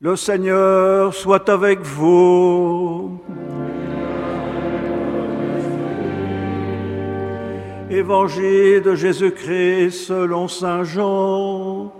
Le Seigneur soit avec vous. Évangile de Jésus-Christ selon saint Jean.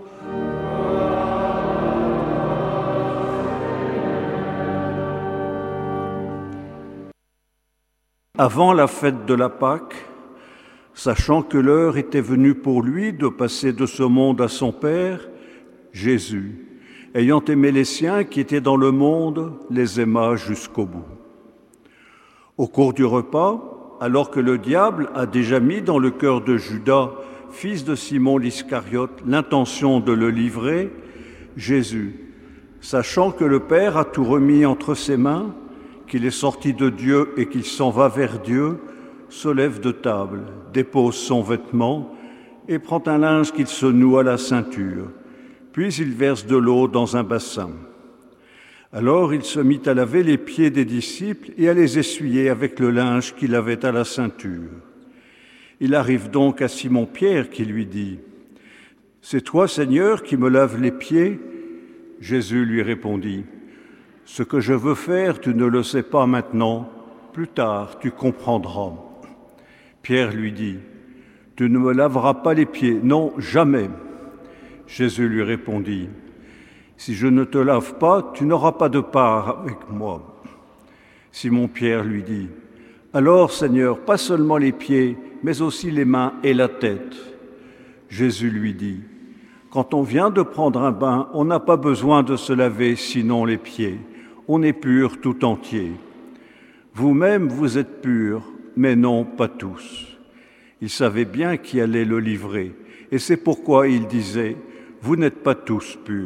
Avant la fête de la Pâque, sachant que l'heure était venue pour lui de passer de ce monde à son Père, Jésus, ayant aimé les siens qui étaient dans le monde, les aima jusqu'au bout. Au cours du repas, alors que le diable a déjà mis dans le cœur de Judas, fils de Simon l'Iscariote, l'intention de le livrer, Jésus, sachant que le Père a tout remis entre ses mains, qu'il est sorti de Dieu et qu'il s'en va vers Dieu, se lève de table, dépose son vêtement et prend un linge qu'il se noue à la ceinture. Puis il verse de l'eau dans un bassin. Alors il se mit à laver les pieds des disciples et à les essuyer avec le linge qu'il avait à la ceinture. Il arrive donc à Simon-Pierre qui lui dit : « C'est toi, Seigneur, qui me laves les pieds ?» Jésus lui répondit : « Ce que je veux faire, tu ne le sais pas maintenant, plus tard tu comprendras. » Pierre lui dit : « Tu ne me laveras pas les pieds, non, jamais. » Jésus lui répondit : « Si je ne te lave pas, tu n'auras pas de part avec moi. » Simon-Pierre lui dit : « Alors, Seigneur, pas seulement les pieds, mais aussi les mains et la tête. » Jésus lui dit : « Quand on vient de prendre un bain, on n'a pas besoin de se laver sinon les pieds. On est pur tout entier. Vous-même, vous êtes purs, mais non pas tous. » Il savait bien qui allait le livrer, et c'est pourquoi il disait : « Vous n'êtes pas tous purs. »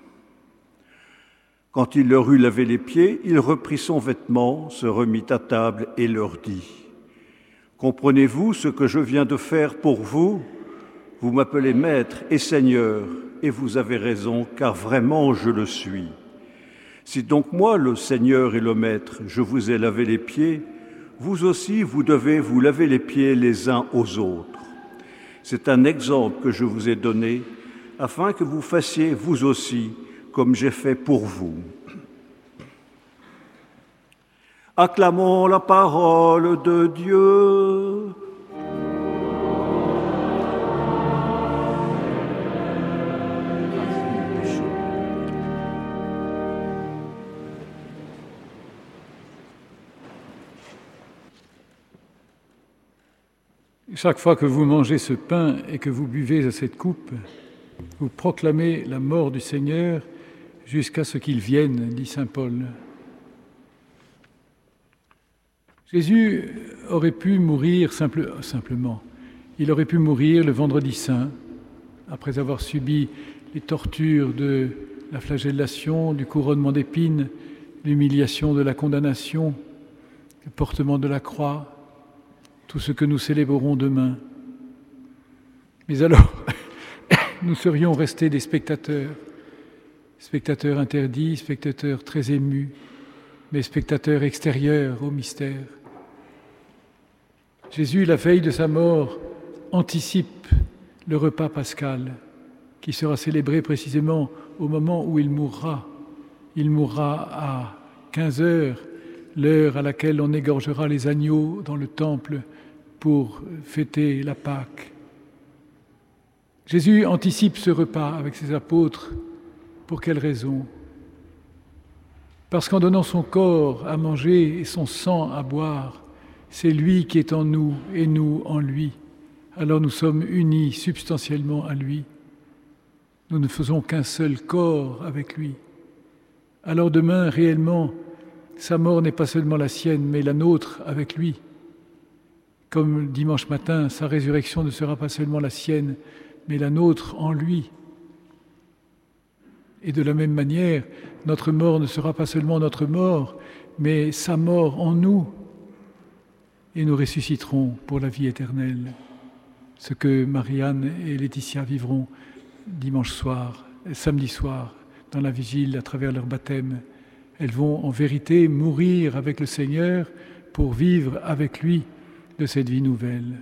Quand il leur eut lavé les pieds, il reprit son vêtement, se remit à table et leur dit : « Comprenez-vous ce que je viens de faire pour vous ? Vous m'appelez Maître et Seigneur, et vous avez raison, car vraiment je le suis. Si donc moi, le Seigneur et le Maître, je vous ai lavé les pieds, vous aussi vous devez vous laver les pieds les uns aux autres. C'est un exemple que je vous ai donné, afin que vous fassiez vous aussi comme j'ai fait pour vous. » Acclamons la parole de Dieu. Chaque fois que vous mangez ce pain et que vous buvez à cette coupe, vous proclamez la mort du Seigneur jusqu'à ce qu'il vienne, dit saint Paul. Jésus aurait pu mourir simplement. Il aurait pu mourir le vendredi saint, après avoir subi les tortures de la flagellation, du couronnement d'épines, l'humiliation de la condamnation, le portement de la croix, tout ce que nous célébrerons demain. Mais alors, nous serions restés des spectateurs interdits, spectateurs très émus, mais spectateurs extérieurs au mystère. Jésus, la veille de sa mort, anticipe le repas pascal qui sera célébré précisément au moment où il mourra. Il mourra à 15h, l'heure à laquelle on égorgera les agneaux dans le temple pour fêter la Pâque. Jésus anticipe ce repas avec ses apôtres. Pour quelle raison ? Parce qu'en donnant son corps à manger et son sang à boire, c'est lui qui est en nous et nous en lui. Alors nous sommes unis substantiellement à lui. Nous ne faisons qu'un seul corps avec lui. Alors demain, réellement, sa mort n'est pas seulement la sienne, mais la nôtre avec lui. Comme dimanche matin, sa résurrection ne sera pas seulement la sienne, mais la nôtre en lui. Et de la même manière, notre mort ne sera pas seulement notre mort, mais sa mort en nous. Et nous ressusciterons pour la vie éternelle. Ce que Marianne et Laetitia vivront dimanche soir, samedi soir, dans la vigile à travers leur baptême. Elles vont en vérité mourir avec le Seigneur pour vivre avec lui de cette vie nouvelle.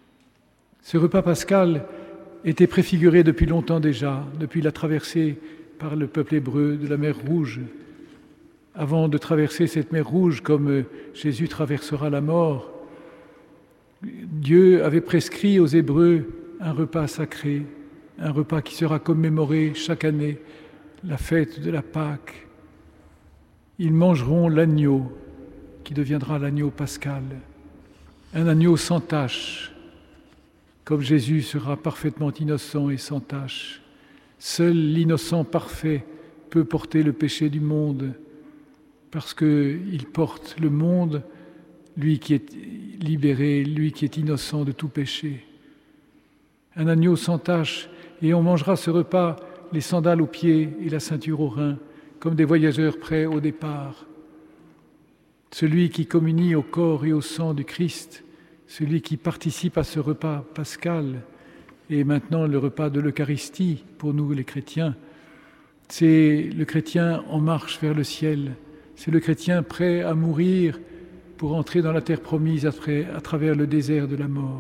Ce repas pascal était préfiguré depuis longtemps déjà, depuis la traversée par le peuple hébreu de la mer Rouge. Avant de traverser cette mer Rouge, comme Jésus traversera la mort, Dieu avait prescrit aux Hébreux un repas sacré, un repas qui sera commémoré chaque année, la fête de la Pâque. Ils mangeront l'agneau, qui deviendra l'agneau pascal, un agneau sans tache, comme Jésus sera parfaitement innocent et sans tache. Seul l'innocent parfait peut porter le péché du monde, parce qu'il porte le monde, lui qui est libéré, lui qui est innocent de tout péché. Un agneau sans tache, et on mangera ce repas, les sandales aux pieds et la ceinture aux reins, comme des voyageurs prêts au départ. Celui qui communie au corps et au sang du Christ, celui qui participe à ce repas pascal, et maintenant le repas de l'Eucharistie pour nous les chrétiens, c'est le chrétien en marche vers le ciel, c'est le chrétien prêt à mourir pour entrer dans la terre promise à travers le désert de la mort.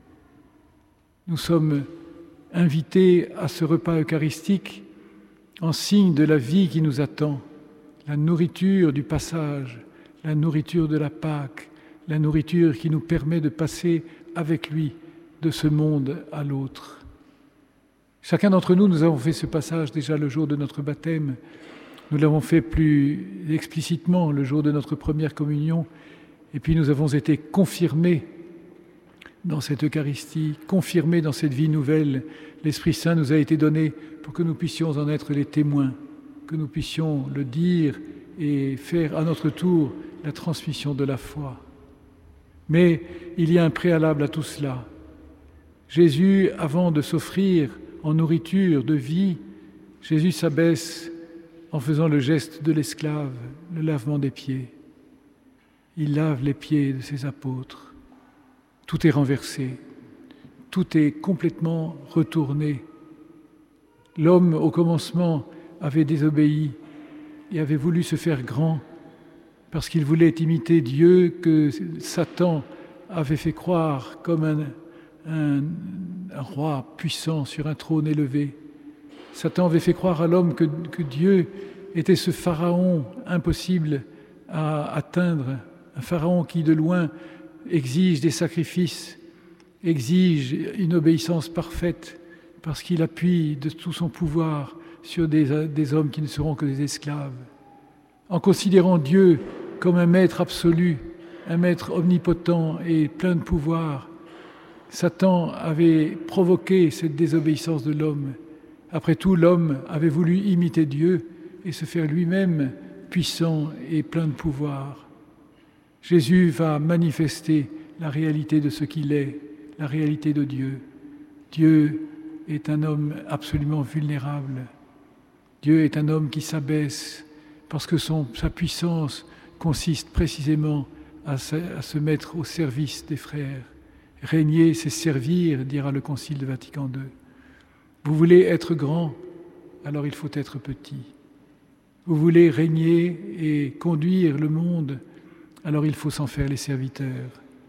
Nous sommes invités à ce repas eucharistique en signe de la vie qui nous attend, la nourriture du passage, la nourriture de la Pâque, la nourriture qui nous permet de passer avec lui de ce monde à l'autre. Chacun d'entre nous, nous avons fait ce passage déjà le jour de notre baptême. Nous l'avons fait plus explicitement le jour de notre première communion. Et puis nous avons été confirmés dans cette Eucharistie, confirmés dans cette vie nouvelle. L'Esprit Saint nous a été donné pour que nous puissions en être les témoins, que nous puissions le dire et faire à notre tour la transmission de la foi. Mais il y a un préalable à tout cela. Jésus, avant de s'offrir en nourriture de vie, Jésus s'abaisse en faisant le geste de l'esclave, le lavement des pieds. Il lave les pieds de ses apôtres. Tout est renversé, tout est complètement retourné. L'homme, au commencement, avait désobéi et avait voulu se faire grand parce qu'il voulait imiter Dieu que Satan avait fait croire comme un roi puissant sur un trône élevé. Satan avait fait croire à l'homme que Dieu était ce pharaon impossible à atteindre, un pharaon qui de loin exige des sacrifices, exige une obéissance parfaite parce qu'il appuie de tout son pouvoir sur des hommes qui ne seront que des esclaves. En considérant Dieu comme un maître absolu, un maître omnipotent et plein de pouvoir, Satan avait provoqué cette désobéissance de l'homme. Après tout, l'homme avait voulu imiter Dieu et se faire lui-même puissant et plein de pouvoir. Jésus va manifester la réalité de ce qu'il est, la réalité de Dieu. Dieu est un homme absolument vulnérable. Dieu est un homme qui s'abaisse parce que sa puissance consiste précisément à se mettre au service des frères. Régner, c'est servir, dira le Concile de Vatican II. Vous voulez être grand, alors il faut être petit. Vous voulez régner et conduire le monde, alors il faut s'en faire les serviteurs.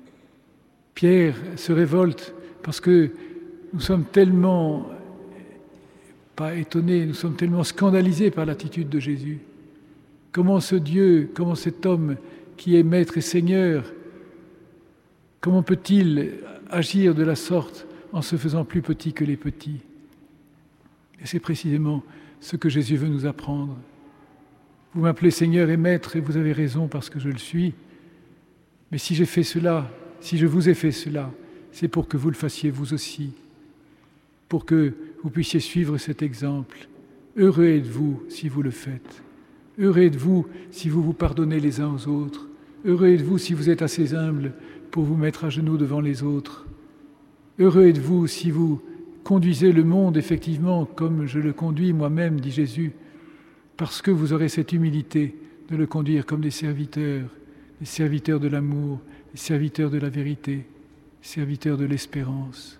Pierre se révolte parce que nous sommes tellement, pas étonnés, nous sommes tellement scandalisés par l'attitude de Jésus. Comment ce Dieu, comment cet homme qui est maître et seigneur, comment peut-il agir de la sorte en se faisant plus petit que les petits? Et c'est précisément ce que Jésus veut nous apprendre. Vous m'appelez Seigneur et Maître, et vous avez raison parce que je le suis. Mais si j'ai fait cela, si je vous ai fait cela, c'est pour que vous le fassiez vous aussi, pour que vous puissiez suivre cet exemple. Heureux êtes-vous si vous le faites. Heureux êtes-vous si vous vous pardonnez les uns aux autres. Heureux êtes-vous si vous êtes assez humble pour vous mettre à genoux devant les autres. Heureux êtes-vous si vous conduisez le monde effectivement comme je le conduis moi-même, dit Jésus, parce que vous aurez cette humilité de le conduire comme des serviteurs de l'amour, des serviteurs de la vérité, serviteurs de l'espérance.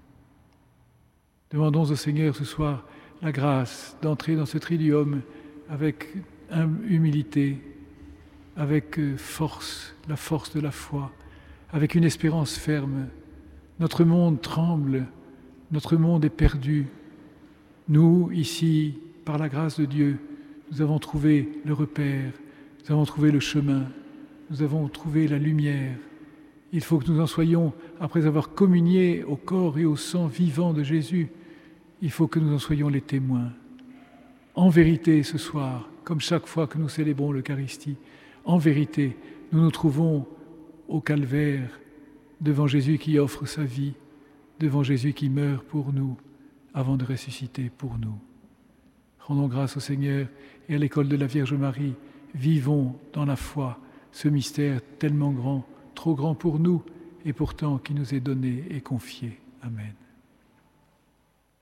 Demandons au Seigneur ce soir la grâce d'entrer dans ce triduum avec humilité, avec force, la force de la foi, avec une espérance ferme. Notre monde tremble, notre monde est perdu. Nous, ici, par la grâce de Dieu, nous avons trouvé le repère, nous avons trouvé le chemin, nous avons trouvé la lumière. Il faut que nous en soyons, après avoir communié au corps et au sang vivant de Jésus, il faut que nous en soyons les témoins. En vérité, ce soir, comme chaque fois que nous célébrons l'Eucharistie, en vérité, nous nous trouvons au calvaire, devant Jésus qui offre sa vie, devant Jésus qui meurt pour nous, avant de ressusciter pour nous. Rendons grâce au Seigneur et à l'école de la Vierge Marie. Vivons dans la foi ce mystère tellement grand, trop grand pour nous, et pourtant qui nous est donné et confié. Amen.